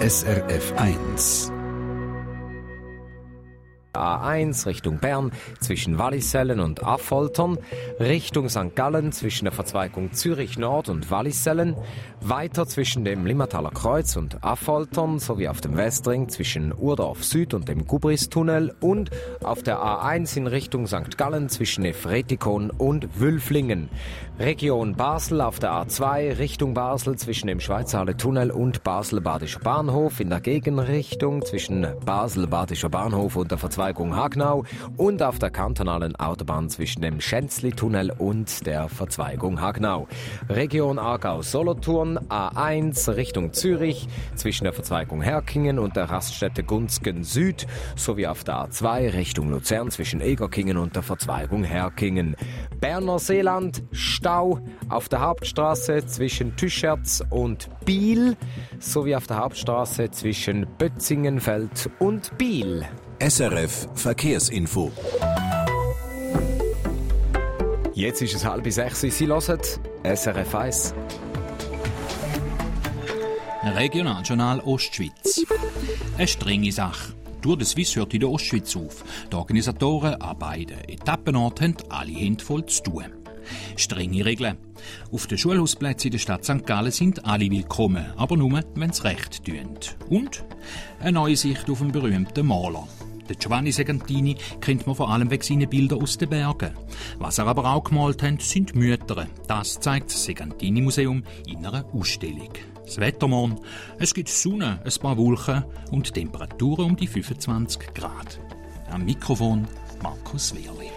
SRF 1. A1 Richtung Bern zwischen Wallisellen und Affoltern, Richtung St. Gallen zwischen der Verzweigung Zürich Nord und Wallisellen, weiter zwischen dem Limmataler Kreuz und Affoltern sowie auf dem Westring zwischen Urdorf Süd und dem Gubristunnel und auf der A1 in Richtung St. Gallen zwischen Efretikon und Wülflingen. Region Basel auf der A2 Richtung Basel zwischen dem Schweizerhalle Tunnel und Basel-Badischer Bahnhof, in der Gegenrichtung zwischen Basel-Badischer Bahnhof und der Verzweigung Hagnau und auf der kantonalen Autobahn zwischen dem Schänzli-Tunnel und der Verzweigung Hagnau. Region Aargau-Solothurn A1 Richtung Zürich zwischen der Verzweigung Herkingen und der Raststätte Gunzgen Süd sowie auf der A2 Richtung Luzern zwischen Egerkingen und der Verzweigung Herkingen. Berner Seeland Stau auf der Hauptstraße zwischen Tüscherz und Biel sowie auf der Hauptstraße zwischen Bötzingenfeld und Biel. SRF Verkehrsinfo. Jetzt ist es 5:30. Sie hören SRF 1. Regionaljournal Ostschweiz. Eine strenge Sache. Tour de Suisse hört in der Ostschweiz auf. Die Organisatoren an beiden Etappenorten haben alle Hände voll zu tun. Strenge Regeln. Auf den Schulhausplätzen in der Stadt St. Gallen sind alle willkommen, aber nur, wenn sie recht tun. Und eine neue Sicht auf den berühmten Maler. Den Giovanni Segantini kennt man vor allem wegen seinen Bildern aus den Bergen. Was er aber auch gemalt hat, sind Mütter. Das zeigt das Segantini-Museum in einer Ausstellung. Das Wetter morgen, es gibt Sonne, ein paar Wolken und Temperaturen um die 25 Grad. Am Mikrofon Markus Wehrli.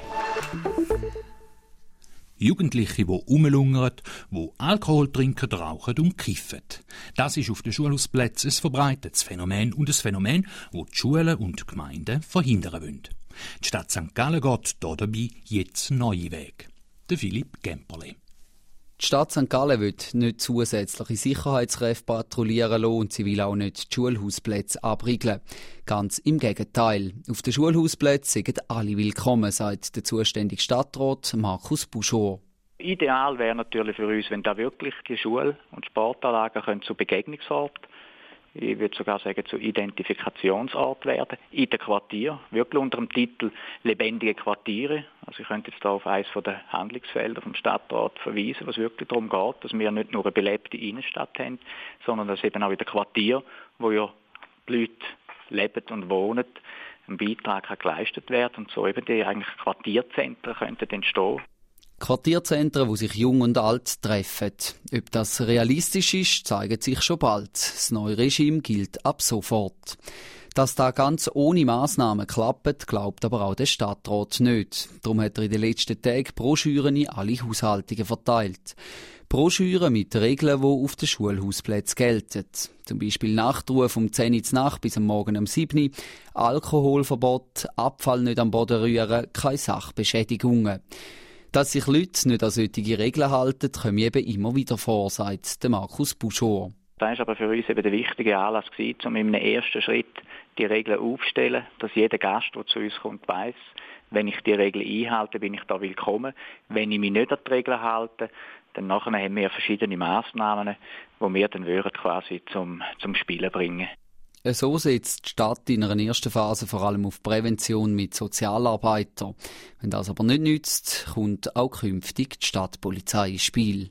Jugendliche, die rumlungern, die Alkohol trinken, rauchen und kiffen. Das ist auf den Schulhausplätzen ein verbreitetes Phänomen und ein Phänomen, das die Schulen und die Gemeinden verhindern wollen. Die Stadt St. Gallen geht hier dabei jetzt neue Wege. Der Philipp Gemperle. Die Stadt St. Gallen will nicht zusätzliche Sicherheitskräfte patrouillieren lassen und sie will auch nicht die Schulhausplätze abriegeln. Ganz im Gegenteil. Auf den Schulhausplätzen sind alle willkommen, sagt der zuständige Stadtrat Markus Buschor. Ideal wäre natürlich für uns, wenn da wirklich die Schul- und Sportanlagen zu Begegnungsorten, ich würde sogar sagen zu Identifikationsort werden, in den Quartieren, wirklich unter dem Titel «Lebendige Quartiere». Also ich könnte jetzt da auf eines der Handlungsfelder vom Stadtrat verweisen, was wirklich darum geht, dass wir nicht nur eine belebte Innenstadt haben, sondern dass eben auch in den Quartieren, wo ja die Leute leben und wohnen, ein Beitrag geleistet wird und so eben die eigentlich Quartierzentren könnten entstehen. Quartierzentren, wo sich Jung und Alt treffen. Ob das realistisch ist, zeigt sich schon bald. Das neue Regime gilt ab sofort. Dass da ganz ohne Massnahmen klappt, glaubt aber auch der Stadtrat nicht. Darum hat er in den letzten Tagen Broschüren in alle Haushaltungen verteilt. Broschüren mit Regeln, die auf den Schulhausplätzen gelten. Zum Beispiel Nachtruf um 10 Uhr Nacht bis am Morgen um 7 Uhr, Alkoholverbot, Abfall nicht am Boden rühren, keine Sachbeschädigungen. Dass sich Leute nicht an solche Regeln halten, kommen eben immer wieder vor, sagt Markus Buschor. Das war aber für uns eben der wichtige Anlass, um in einem ersten Schritt die Regeln aufzustellen, dass jeder Gast, der zu uns kommt, weiss, wenn ich die Regeln einhalte, bin ich da willkommen. Wenn ich mich nicht an die Regeln halte, dann nachher haben wir verschiedene Massnahmen, die wir dann quasi zum Spielen bringen. So setzt die Stadt in einer ersten Phase vor allem auf Prävention mit Sozialarbeitern. Wenn das aber nicht nützt, kommt auch künftig die Stadtpolizei ins Spiel.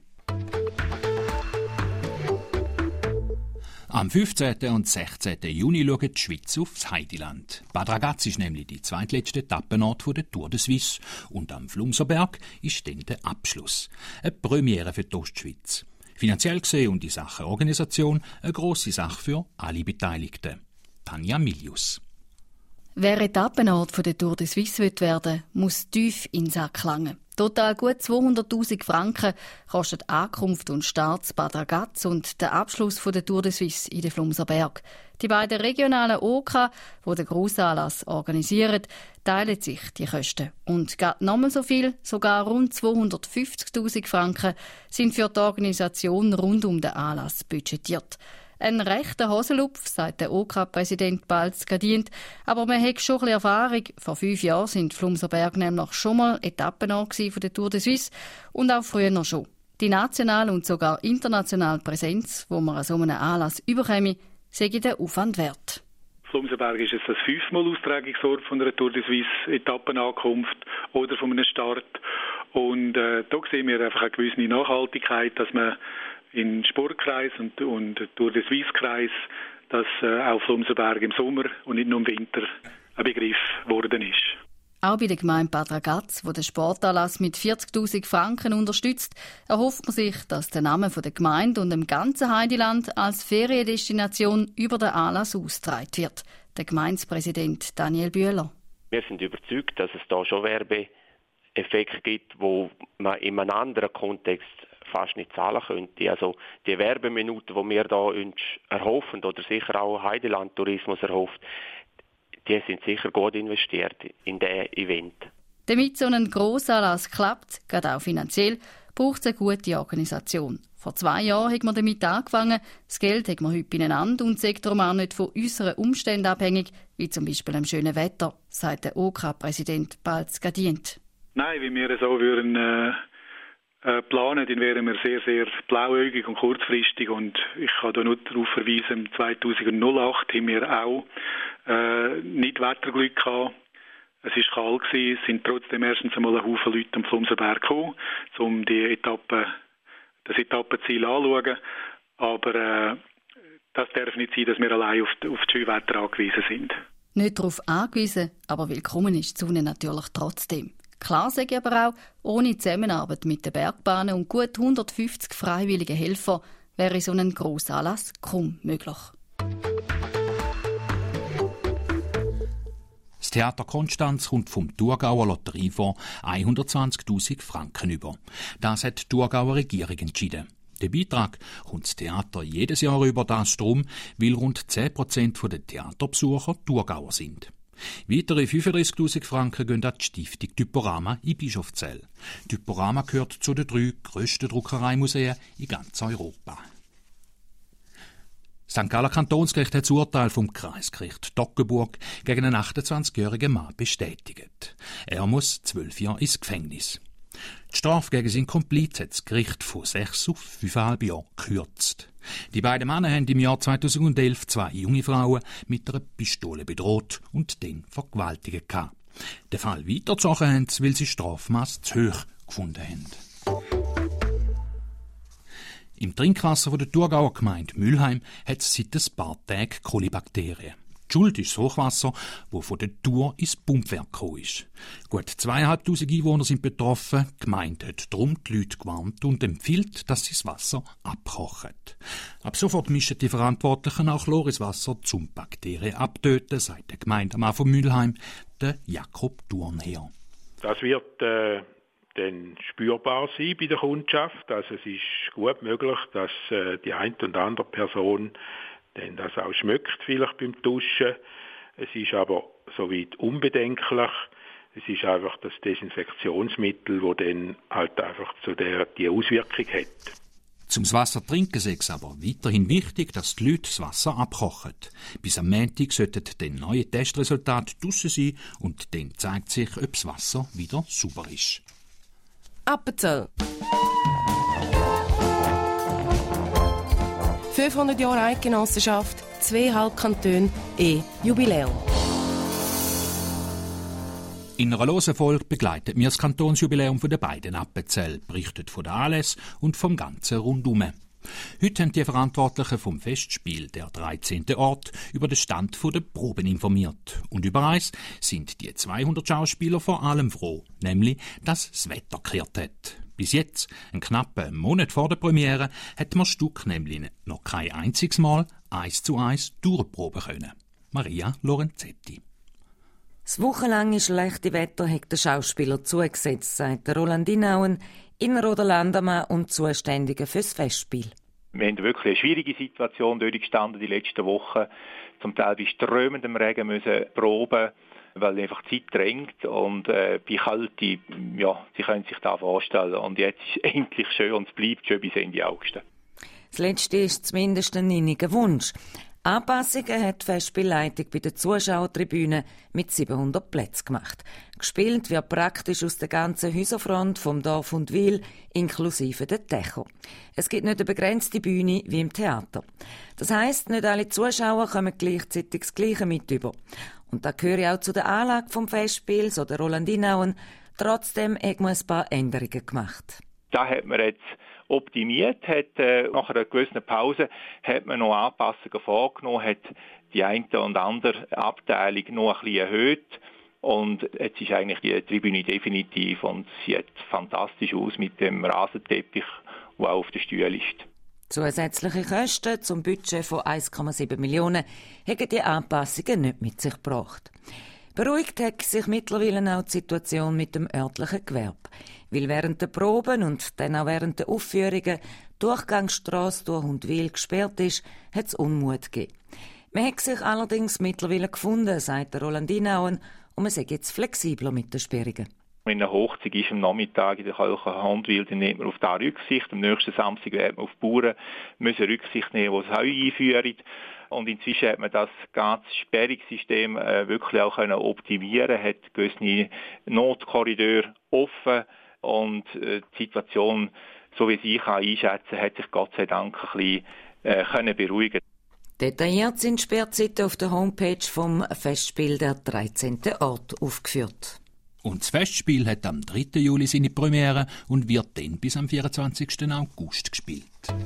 Am 15. und 16. Juni schaut die Schweiz aufs Heideland. Bad Ragaz ist nämlich die zweitletzte Etappenort der Tour de Suisse. Und am Flumserberg ist dann der Abschluss. Eine Premiere für die Ostschweiz. Finanziell gesehen und in Sachen Organisation eine grosse Sache für alle Beteiligten. Tanja Milius. Wer Etappenort der Tour de Suisse werden will, muss tief in den Sack langen. Total gut 200'000 Franken kostet Ankunft und Start Bad Ragaz und der Abschluss der Tour de Suisse in den Flumserberg. Die beiden regionalen OK, die den Grossanlass organisieren, teilen sich die Kosten. Und gerade nochmal so viel, sogar rund 250'000 Franken, sind für die Organisation rund um den Anlass budgetiert. Ein rechter Hosenlupf, sagt der OK-Präsident Balz Gadient, aber man hat schon ein bisschen Erfahrung. Vor 5 Jahren sind Flumserberg nämlich schon mal Etappenort von der Tour de Suisse und auch früher noch schon. Die nationale und sogar internationale Präsenz, die man an so einem Anlass überkäme, sei der Aufwand wert. Flumserberg ist es das 5-mal Austragungsort von einer Tour de Suisse Etappenankunft oder von einem Start. Und da sehen wir einfach eine gewisse Nachhaltigkeit, dass man in Sportkreis und Tour de Suisse-Kreis, dass auch Flumserberg im Sommer und nicht nur im Winter ein Begriff geworden ist. Auch bei der Gemeinde Bad Ragaz, wo der Sportanlass mit 40'000 Franken unterstützt, erhofft man sich, dass der Name der Gemeinde und dem ganzen Heideland als Feriendestination über den Anlass ausgetragen wird. Der Gemeindepräsident Daniel Bühler. Wir sind überzeugt, dass es da schon Werbeeffekte gibt, wo man in einem anderen Kontext fast nicht zahlen könnte. Also die Werbeminuten, die wir da uns erhoffen oder sicher auch Heideland-Tourismus erhofft, die sind sicher gut investiert in diesen Event. Damit so ein Grossanlass klappt, gerade auch finanziell, braucht es eine gute Organisation. Vor 2 Jahren haben wir damit angefangen. Das Geld haben wir heute beieinander und ist darum auch nicht von unseren Umständen abhängig, wie zum Beispiel dem schönen Wetter, sagt der OK-Präsident Balz Gadient. Nein, wie wir so würden planen, dann wären wir sehr, sehr blauäugig und kurzfristig. Und ich kann da nur darauf verweisen, 2008 haben wir auch nicht Wetterglück gehabt. Es war kalt gewesen, es sind trotzdem erstens einmal ein Haufen Leute am Flumserberg gekommen, um das Etappenziel anzuschauen. Aber das darf nicht sein, dass wir allein auf das Schönwetter angewiesen sind. Nicht darauf angewiesen, aber willkommen ist die Sonne natürlich trotzdem. Klar sage ich aber auch, ohne Zusammenarbeit mit den Bergbahnen und gut 150 freiwilligen Helfern wäre so ein Grossanlass kaum möglich. Das Theater Konstanz kommt vom Thurgauer Lotteriefonds 120'000 Franken über. Das hat die Thurgauer Regierung entschieden. Der Beitrag kommt das Theater jedes Jahr über, das drum, weil rund 10% der Theaterbesucher Thurgauer sind. Weitere 35'000 Franken gehen an die Stiftung Typorama in Bischofszell. Typorama gehört zu den 3 grössten Druckereimuseen in ganz Europa. St. Galler Kantonsgericht hat das Urteil vom Kreisgericht Toggenburg gegen einen 28-jährigen Mann bestätigt. Er muss 12 Jahre ins Gefängnis. Die Strafe gegen seinen Kompliz hat das Gericht von 6 auf 5,5 Jahre gekürzt. Die beiden Männer haben im Jahr 2011 2 junge Frauen mit einer Pistole bedroht und dann vergewaltigt. Den Fall weitergezogen haben sie, weil sie Strafmaß zu hoch gefunden haben. Im Trinkwasser der Thurgauer Gemeinde Mülheim hat es seit ein paar Tagen Kolibakterien. Die Schuld ist das Hochwasser, das von der Thur ins Pumpwerk gekommen ist. Gut 2'500 Einwohner sind betroffen. Die Gemeinde hat darum die Leute gewarnt und empfiehlt, dass sie das Wasser abkochen. Ab sofort mischen die Verantwortlichen auch Chloriswasser zum Bakterien abtöten, sagt der Gemeindemann von Mülheim, der Jakob Thurnherr. Das wird dann spürbar sein bei der Kundschaft. Also es ist gut möglich, dass die eine und andere Person dann das auch schmeckt, vielleicht beim Duschen. Es ist aber soweit unbedenklich. Es ist einfach das Desinfektionsmittel, das dann halt einfach die Auswirkung hat. Zum Wasser trinken sei es aber weiterhin wichtig, dass die Leute das Wasser abkochen. Bis am Montag sollten dann neue Testresultate draussen sein und dann zeigt sich, ob das Wasser wieder sauber ist. Appenzell. 500 Jahre Eidgenossenschaft, 2,5 Kantone, Jubiläum. In einer losen Folge begleitet mir das Kantonsjubiläum von den beiden Appenzell, berichtet von den Anlässen und vom ganzen Rundum. Heute haben die Verantwortlichen vom Festspiel, der 13. Ort, über den Stand der Proben informiert. Und über eins sind die 200 Schauspieler vor allem froh, nämlich, dass das Wetter gekehrt hat. Bis jetzt, einen knappen Monat vor der Premiere, hat man das Stück nämlich noch kein einziges Mal 1:1 durchproben können. Maria Lorenzetti. Das wochenlange schlechte Wetter hat der Schauspieler zugesetzt, sagt Roland Inauen, Inneroder Landermann und Zuständiger fürs Festspiel. Wir haben wirklich eine schwierige Situation dort gestanden die letzten Wochen. Zum Teil bei strömendem Regen müssen proben, weil einfach die Zeit drängt und bei Kälte, ja, Sie können sich das vorstellen. Und jetzt ist es endlich schön und es bleibt schön bis Ende August. Das Letzte ist zumindest ein inniger Wunsch. Anpassungen hat die Festspielleitung bei der Zuschauertribüne mit 700 Plätzen gemacht. Gespielt wird praktisch aus der ganzen Häuserfront vom Dorf und Wil, inklusive der Dächer. Es gibt nicht eine begrenzte Bühne wie im Theater. Das heisst, nicht alle Zuschauer kommen gleichzeitig das Gleiche mit über. Und da gehöre auch zu der Anlage vom Festspiel, so der Roland Inauen. Trotzdem hat man ein paar Änderungen gemacht. Da hat man jetzt optimiert, nach einer gewissen Pause hat man noch Anpassungen vorgenommen, hat die eine und andere Abteilung noch ein bisschen erhöht und jetzt ist eigentlich die Tribüne definitiv und sie sieht fantastisch aus mit dem Rasenteppich, der auf der Stühle ist. Zusätzliche Kosten zum Budget von 1,7 Millionen haben die Anpassungen nicht mit sich gebracht. Beruhigt hat sich mittlerweile auch die Situation mit dem örtlichen Gewerbe. Weil während der Proben und dann auch während der Aufführungen die Durchgangsstrasse durch Hundwil gesperrt ist, hat es Unmut gegeben. Man hat sich allerdings mittlerweile gefunden, sagt der Roland Inauen, und man sei jetzt flexibler mit den Sperrungen. Wenn eine Hochzeit ist am Nachmittag in der Kirche Hundwil, dann nimmt man auf das Rücksicht. Am nächsten Samstag wird man auf die Bauern müssen Rücksicht nehmen, die das Heu einführen. Und inzwischen hat man das ganze Sperrungssystem wirklich auch optimieren, hat gewisse Notkorridore offen und die Situation, so wie ich einschätzen kann, hat sich Gott sei Dank ein bisschen beruhigen. Detailliert sind Sperrzeiten auf der Homepage vom Festspiel der 13. Ort aufgeführt. Und das Festspiel hat am 3. Juli seine Premiere und wird dann bis am 24. August gespielt.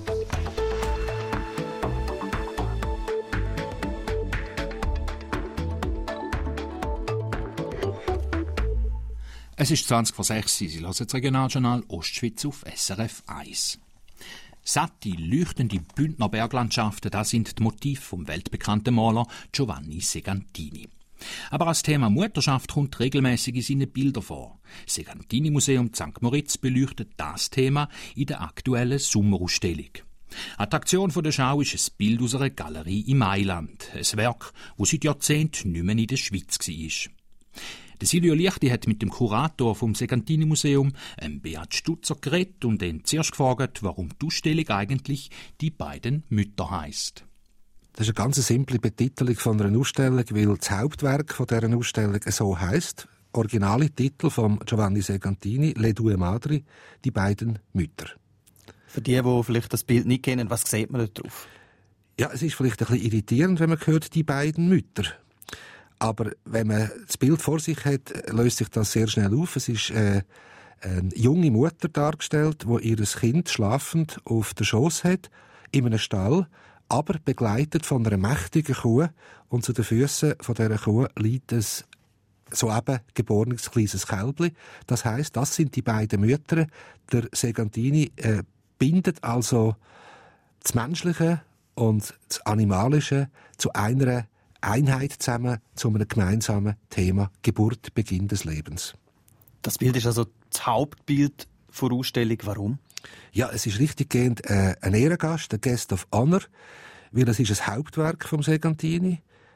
Es ist 20 vor 6 Uhr. Sie hören das Regionaljournal Ostschweiz auf SRF 1. Satte, leuchtende Bündner Berglandschaften, das sind die Motive vom weltbekannten Maler Giovanni Segantini. Aber als Thema Mutterschaft kommt regelmäßig in seinen Bildern vor. Das Segantini-Museum St. Moritz beleuchtet das Thema in der aktuellen Sommerausstellung. Attraktion der Schau ist ein Bild aus einer Galerie in Mailand. Ein Werk, das seit Jahrzehnten nicht mehr in der Schweiz war. Der Silvio Lichti hat mit dem Kurator vom Segantini-Museum, Beat Stutzer, geredet und ihn zuerst gefragt, warum die Ausstellung eigentlich «Die beiden Mütter» heisst. Das ist eine ganz simple Betitelung von einer Ausstellung, weil das Hauptwerk von dieser Ausstellung so heisst. Originale Titel von Giovanni Segantini, «Le due madri», «Die beiden Mütter». Für die vielleicht das Bild nicht kennen, was sieht man da drauf? Ja, es ist vielleicht ein bisschen irritierend, wenn man hört, «Die beiden Mütter». Aber wenn man das Bild vor sich hat, löst sich das sehr schnell auf. Es ist eine junge Mutter dargestellt, die ihr Kind schlafend auf der Schoss hat, in einem Stall, aber begleitet von einer mächtigen Kuh. Und zu den Füßen von dieser Kuh liegt ein soeben geborenes kleines Kälbli. Das heisst, das sind die beiden Mütter. Der Segantini bindet also das Menschliche und das Animalische zu einer Einheit zusammen zu einem gemeinsamen Thema Geburt, Beginn des Lebens. Das Bild ist also das Hauptbild der Ausstellung. Warum? Ja, es ist richtiggehend ein Ehrengast, ein Guest of Honor, weil es ist ein Hauptwerk vom Segantini,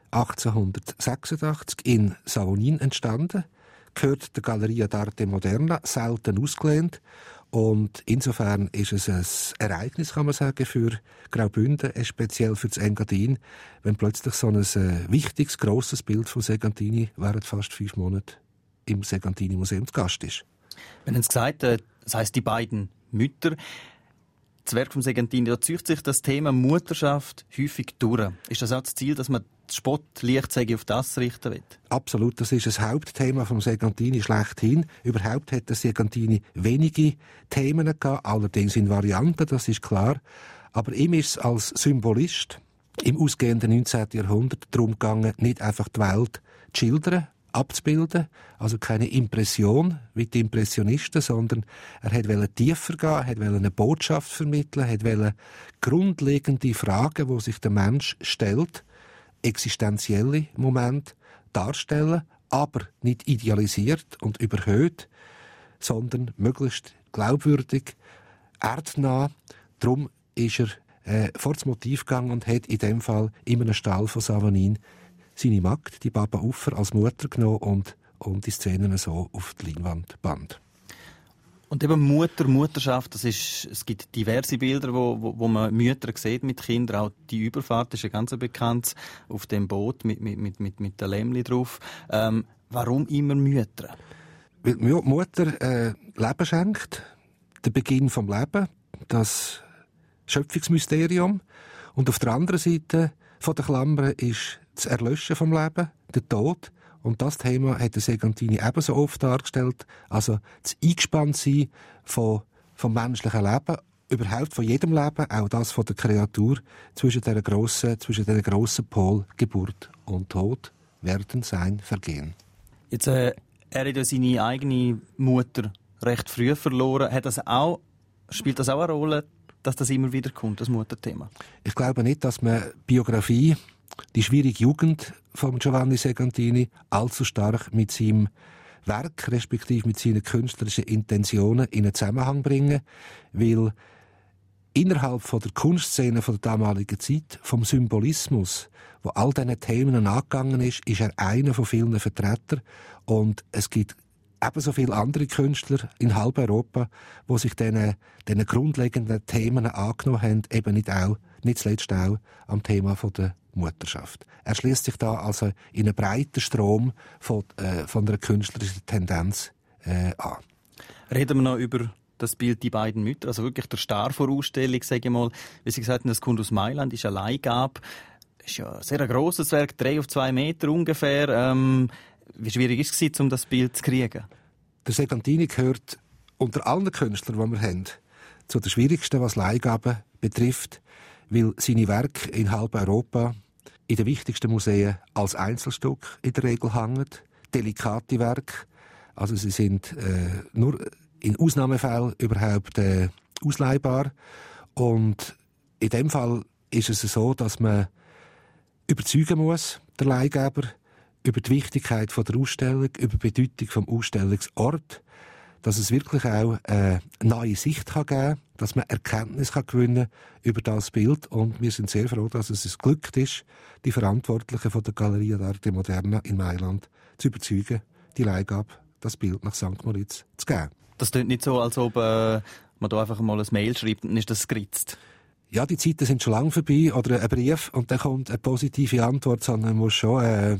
1886 in Savonin entstanden, gehört der Galleria d'Arte Moderna, selten ausgelehnt. Und insofern ist es ein Ereignis, kann man sagen, für Graubünden, speziell für das Engadin, wenn plötzlich so ein wichtiges, grosses Bild von Segantini während fast 5 Monaten im Segantini-Museum zu Gast ist. Wir haben es gesagt, das heisst «Die beiden Mütter». Das Werk von Segantini, da zieht sich das Thema Mutterschaft häufig durch. Ist das auch das Ziel, dass man das Spottlicht auf das richten will? Absolut, das ist das Hauptthema vom Segantini schlechthin. Überhaupt hat der Segantini wenige Themen gehabt, allerdings in Varianten, das ist klar. Aber ihm ist es als Symbolist im ausgehenden 19. Jahrhundert darum gegangen, nicht einfach die Welt zu schildern, abzubilden, also keine Impression wie die Impressionisten, sondern er wollte tiefer gehen, er wollte eine Botschaft vermitteln, er wollte grundlegende Fragen, die sich der Mensch stellt, existenzielle Momente darstellen, aber nicht idealisiert und überhöht, sondern möglichst glaubwürdig, erdnah. Darum ist er vor das Motiv gegangen und hat in dem Fall in einem Stall von Savonin seine Magd, die Baba Uffer, als Mutter genommen und die Szenen so auf die Leinwand band. Und eben Mutterschaft, es gibt diverse Bilder, wo man Mütter sieht mit Kindern. Auch die Überfahrt ist ja ganz bekannt auf dem Boot mit der Lämmli drauf. Warum immer Mütter? Weil die Mutter Leben schenkt, der Beginn vom Leben, das Schöpfungsmysterium. Und auf der anderen Seite von der Klammer ist das Erlöschen vom Leben, der Tod. Und das Thema hat der Segantini ebenso oft dargestellt. Also das Eingespanntsein vom menschlichen Leben, überhaupt von jedem Leben, auch das von der Kreatur, zwischen diesen grossen Pol Geburt und Tod, Werden, Sein, Vergehen. Jetzt, er hat ja seine eigene Mutter recht früh verloren. Spielt das auch eine Rolle, dass das immer wieder kommt, das Mutterthema? Ich glaube nicht, dass man Biografie, die schwierige Jugend von Giovanni Segantini, allzu stark mit seinem Werk, respektive mit seinen künstlerischen Intentionen in einen Zusammenhang bringen, weil innerhalb von der Kunstszene von der damaligen Zeit, vom Symbolismus, wo all diesen Themen angegangen ist er einer von vielen Vertretern. Und es gibt ebenso viele andere Künstler in halb Europa, die sich diesen grundlegenden Themen angenommen haben, eben nicht zuletzt auch am Thema der Mutterschaft. Er schließt sich da also in einen breiten Strom von einer künstlerischen Tendenz an. Reden wir noch über das Bild «Die beiden Mütter», also wirklich der Star vor Ausstellung, sage ich mal. Wie Sie gesagt haben, das kommt aus Mailand, ist eine Leihgabe. Das ist ja ein sehr grosses Werk, 3 auf 2 Meter ungefähr. Wie schwierig war es, um das Bild zu kriegen? Der Segantini gehört unter allen Künstlern, die wir haben, zu den schwierigsten, was Leihgaben betrifft, weil seine Werke in halb Europa in den wichtigsten Museen als Einzelstück in der Regel hängen. Delikate Werke, also sie sind nur in Ausnahmefällen überhaupt ausleihbar. Und in dem Fall ist es so, dass man überzeugen muss, der Leihgeber, über die Wichtigkeit der Ausstellung, über die Bedeutung des Ausstellungsort, dass es wirklich auch eine neue Sicht geben kann, dass man Erkenntnis gewinnen kann über das Bild. Und wir sind sehr froh, dass es glückt ist, die Verantwortlichen von der Galleria d'Arte Moderna in Mailand zu überzeugen, die Leihgabe, das Bild nach St. Moritz zu geben. Das klingt nicht so, als ob man da einfach mal ein Mail schreibt und dann ist das geritzt. Ja, die Zeiten sind schon lange vorbei. Oder ein Brief und dann kommt eine positive Antwort, sondern man muss schon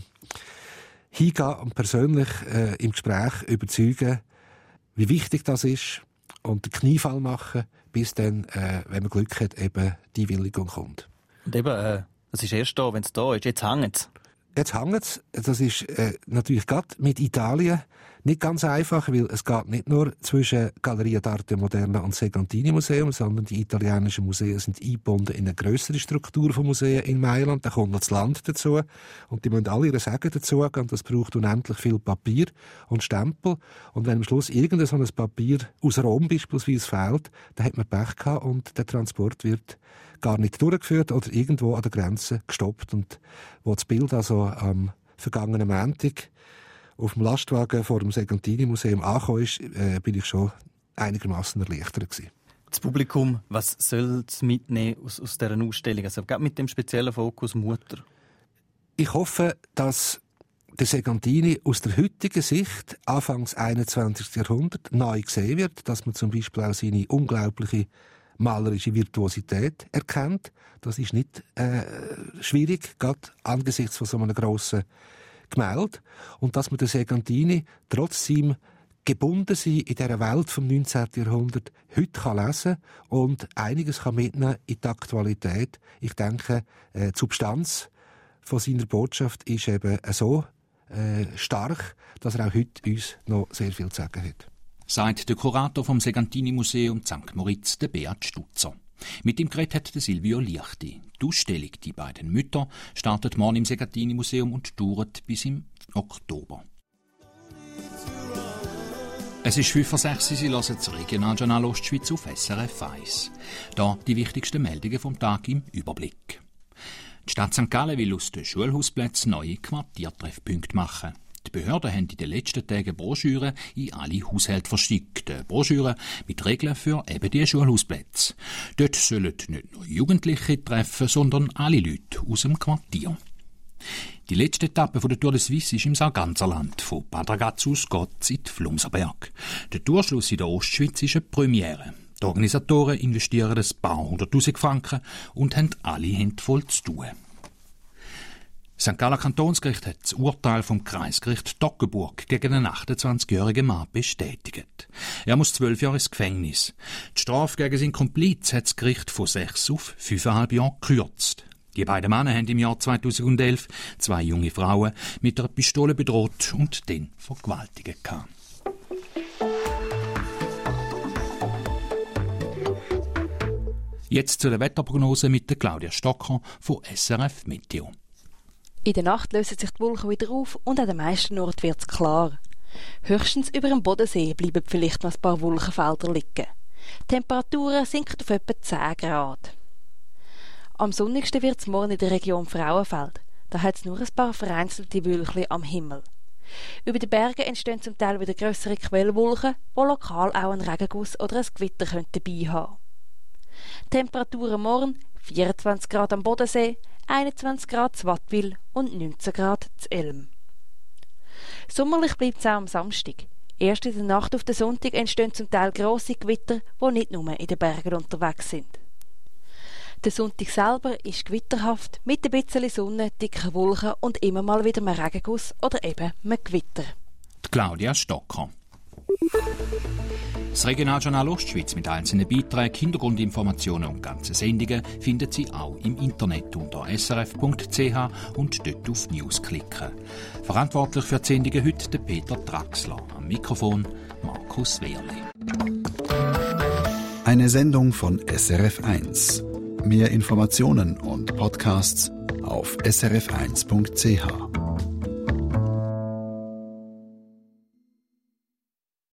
hingehen und persönlich im Gespräch überzeugen, wie wichtig das ist und den Kniefall machen, bis dann, wenn man Glück hat, eben die Einwilligung kommt. Und eben, es ist erst da, wenn es da ist. Jetzt hängt es. Jetzt hängt es. Das ist natürlich gerade mit Italien nicht ganz einfach, weil es geht nicht nur zwischen Galleria d'Arte Moderna und Segantini Museum, sondern die italienischen Museen sind eingebunden in eine grössere Struktur von Museen in Mailand. Da kommt noch das Land dazu und die müssen alle ihre Sagen dazu und das braucht unendlich viel Papier und Stempel. Und wenn am Schluss irgendein so ein Papier aus Rom beispielsweise fehlt, dann hat man Pech gehabt und der Transport wird gar nicht durchgeführt oder irgendwo an der Grenze gestoppt. Und wo das Bild also am vergangenen Montag auf dem Lastwagen vor dem Segantini-Museum angekommen ist, bin ich schon einigermaßen erleichtert gewesen. Das Publikum, was soll es mitnehmen aus dieser Ausstellung? Also gerade mit dem speziellen Fokus Mutter. Ich hoffe, dass der Segantini aus der heutigen Sicht, Anfangs 21. Jahrhundert, neu gesehen wird, dass man zum Beispiel auch seine unglaubliche malerische Virtuosität erkennt. Das ist nicht schwierig, gerade angesichts von so einem grossen Gemälde. Und dass man den Segantini trotz seinem Gebundensein in dieser Welt vom 19. Jahrhundert heute lesen kann und einiges mitnehmen in die Aktualität. Ich denke, die Substanz von seiner Botschaft ist eben so stark, dass er auch heute uns noch sehr viel zu sagen hat. Sagt der Kurator vom Segantini-Museum St. Moritz, der Beat Stutzer. Mit ihm geredet hat der Silvio Liechti. Die Ausstellung «Die beiden Mütter» startet morgen im Segantini-Museum und dauert bis im Oktober. Es ist 5:06 Uhr, Sie hören das Regionaljournal Ostschweiz auf SRF 1. Hier die wichtigsten Meldungen vom Tag im Überblick. Die Stadt St. Gallen will aus den Schulhausplätzen neue Quartiertreffpunkte machen. Die Behörden haben in den letzten Tagen Broschüren in alle Haushalte verschickt. Broschüren mit Regeln für eben die Schulhausplätze. Dort sollen nicht nur Jugendliche treffen, sondern alle Leute aus dem Quartier. Die letzte Etappe der Tour de Suisse ist im Sarganserland. Von Bad Ragaz aus geht's in die Flumserberg. Der Tourschluss in der Ostschweiz ist eine Premiere. Die Organisatoren investieren ein paar 100'000 Franken und haben alle Hände voll zu tun. St. Galler Kantonsgericht hat das Urteil vom Kreisgericht Toggenburg gegen einen 28-jährigen Mann bestätigt. Er muss 12 Jahre ins Gefängnis. Die Strafe gegen seinen Kompliz hat das Gericht von 6 auf 5,5 Jahre gekürzt. Die beiden Männer haben im Jahr 2011 2 junge Frauen mit einer Pistole bedroht und dann vergewaltigt. Jetzt zu der Wetterprognose mit der Claudia Stocker von SRF Meteo. In der Nacht lösen sich die Wolken wieder auf und an den meisten Orten wird es klar. Höchstens über dem Bodensee bleiben vielleicht noch ein paar Wolkenfelder liegen. Die Temperaturen sinken auf etwa 10 Grad. Am sonnigsten wird es morgen in der Region Frauenfeld. Da hat es nur ein paar vereinzelte Wölkchen am Himmel. Über den Bergen entstehen zum Teil wieder grössere Quellwolken, die lokal auch einen Regenguss oder ein Gewitter dabei haben. Temperaturen morgen 24 Grad am Bodensee, 21 Grad zu Wattwil und 19 Grad zu Elm. Sommerlich bleibt es auch am Samstag. Erst in der Nacht auf den Sonntag entstehen zum Teil grosse Gewitter, die nicht nur in den Bergen unterwegs sind. Der Sonntag selber ist gewitterhaft, mit ein bisschen Sonne, dicken Wolken und immer mal wieder einem Regenguss oder eben einem Gewitter. Die Claudia Stocker. Das Regionaljournal Ostschweiz mit einzelnen Beiträgen, Hintergrundinformationen und ganzen Sendungen finden Sie auch im Internet unter srf.ch und dort auf News klicken. Verantwortlich für die Sendungen heute der Peter Draxler. Am Mikrofon Markus Wehrli. Eine Sendung von SRF1. Mehr Informationen und Podcasts auf srf1.ch.